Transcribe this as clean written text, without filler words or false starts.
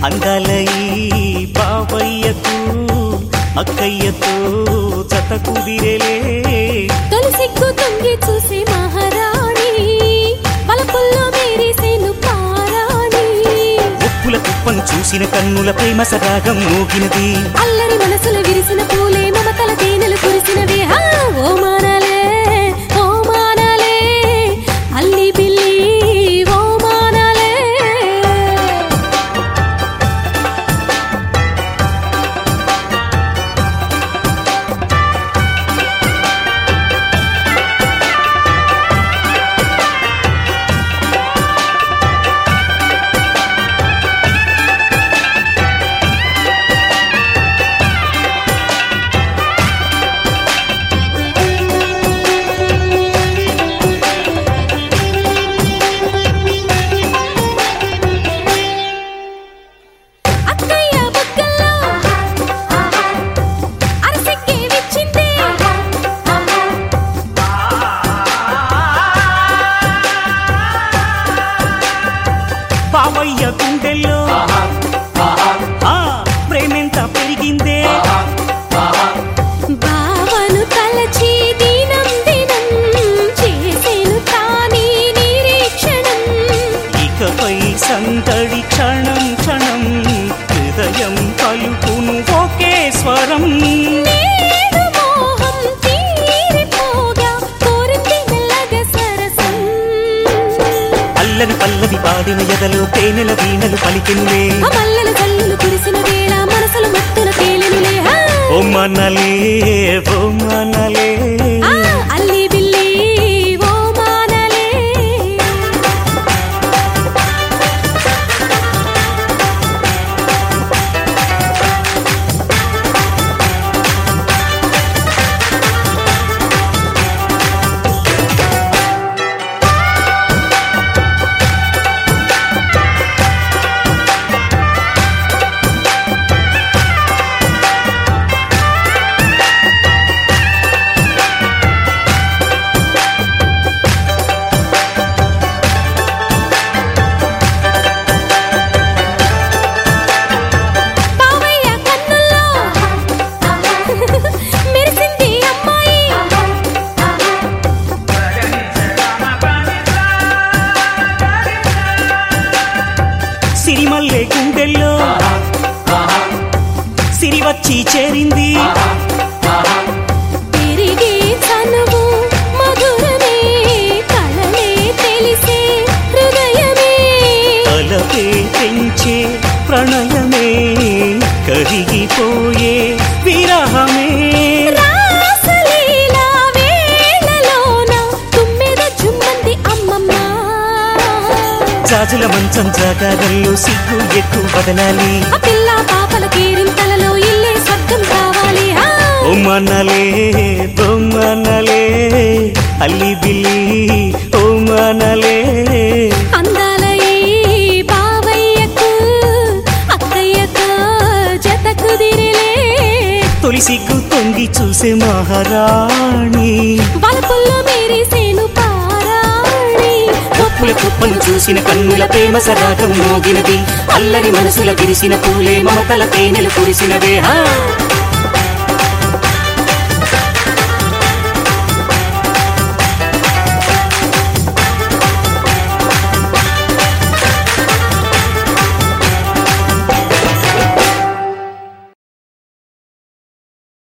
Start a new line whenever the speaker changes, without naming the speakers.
అందాల ఈ బావయ్యకు అక్కయ్యతో జత కుదిరేలే
తొలి సిగ్గు తొంగి చూసే మహారాణి పలకుల్లో మేరేసేను పారాణి
ఒప్పుల కుప్పను చూసిన కన్నుల ప్రేమ సరాగం మోగినది
అల్లరి మనసులు విరిసిన పూలే మమతల తేనెలు కురిసినవి ఓ మానాలే ఓ మానాలే అల్లి బిల్లి ఓ మానాలే
బావయ్య గుండెల్లో ప్రేమెంత పెరిగిందే
బావను తలచి దినం దినం చేసేను తానీ నిరీక్షణం
ఇకపై సందడి క్షణం క్షణం హృదయం పలుకును ఒకే స్వరం
నేడు మోహం తీరిపోగా కోరింది మెల్లగా సరసం
అల్లని పల్లవి పాడిన ఎదలో తేనెల వీణలు పలికెనులే
ఆ మల్లెల జల్లులు కురిసిన వేళ మనసులు మత్తున తేలినులే
ఓ మనలే ఓ మనలే
అల్లి బిల్లి ఓ మానలే బావయ్య కన్నుల్లో మెరిసింది అమ్మాయి
సిరిమల్లె గుండెల్లో సిరి వచ్చి చేరింది
తిరిగి చనువు మధురమే కళలే తెలిసే హృదయమే
అలపే పెంచే ప్రణయమే కరిగిపోయే విరహమే
రాసలీలా వేళలోన తుమ్మెద జుమ్మంది అమ్మమ్మ
జాజుల మంచం జాగారంలో సిగ్గు ఎక్కువ బదలాలి
ఆ పిల్ల పాపల కేరింతలలో ఇల్లే స్వర్గం కావాలి
ఓ మనలే ఓ మనలే అల్లి బిల్లి ఓ మనలే
అందాల ఈ బావయ్యకు అక్కయ్యకు జత కుదిరిలే
తొలి సిగ్గు తొంగి చూసే మహారాణి
వలపుల్లో మేరేసేను పారాణి
ఒప్పుల కుప్పను చూసిన కన్నుల ప్రేమ సరాగం మోగినది అల్లరి మనసుల విరిసిన పూలే మమతల తేనెలు కురిసినవే